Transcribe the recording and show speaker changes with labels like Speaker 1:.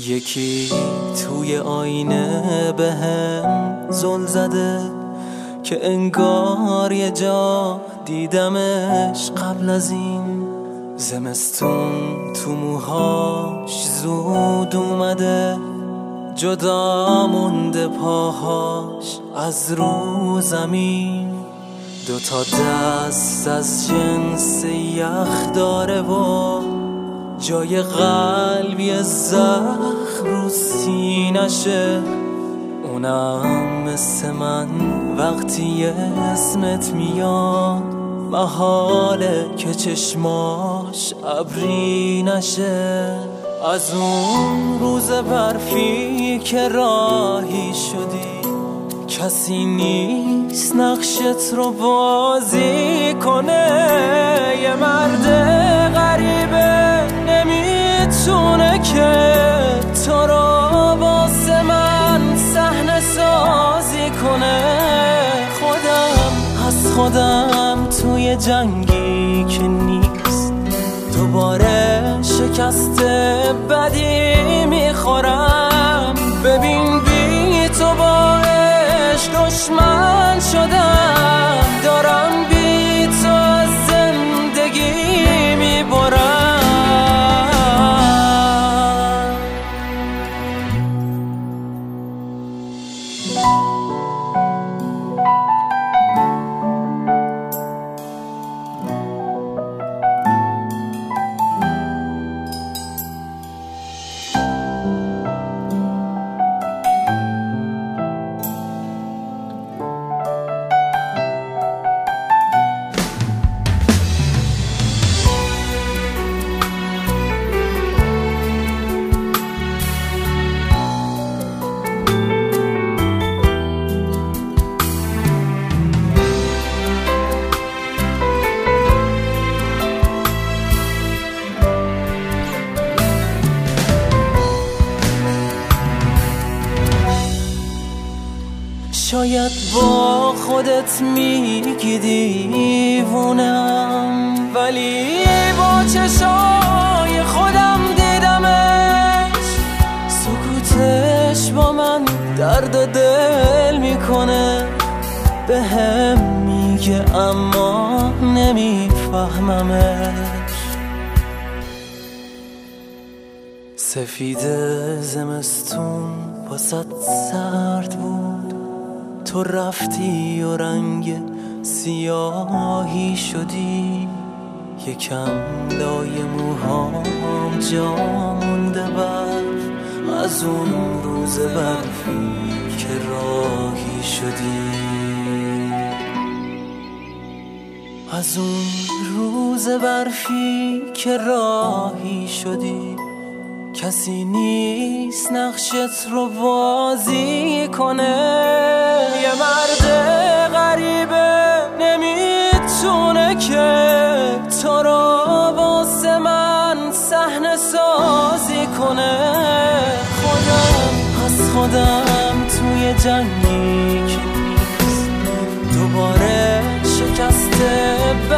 Speaker 1: یکی توی آینه بهم زل زده که انگار یه جا دیدمش قبل از این. زمستون تو موهاش زود اومده، جدا مونده پاهاش از رو زمین. دوتا دست از جنس یخ داره و جای قلبی زخم رو سینشه. اونم مثل من وقتی اسمت میاد محاله که چشماش ابری نشه. از اون روز برفی که راهی شدی کسی نیست نقشت رو بازی کنه. یه مرد غریبه نمیتونه که تو رو واسه من صحنه سازی کنه. خودم توی جنگی که نیست دوباره شکست بدی میخورم. ببین بی تو با عشق دشمن شدم، دارم بی تو از زندگی میبرم. شاید با خودت میگی دیوونم، ولی با چشای خودم دیدمش. سکوتش با من درد دل میکنه، به هم میگه اما نمیفهممش. سفید زمستون واسط سرد بود، تو رفتی و رنگ سیاهی شدی. یکم لای موهام جا مونده برف از اون روز برفی که راهی شدی. از اون روز برفی که راهی شدی کسی نیست نقشت رو بازی کنه. یه مرد غریبه نمیتونه که تو رو واسه من صحنه سازی کنه. خودم توی جنگی که نیست دوباره شکست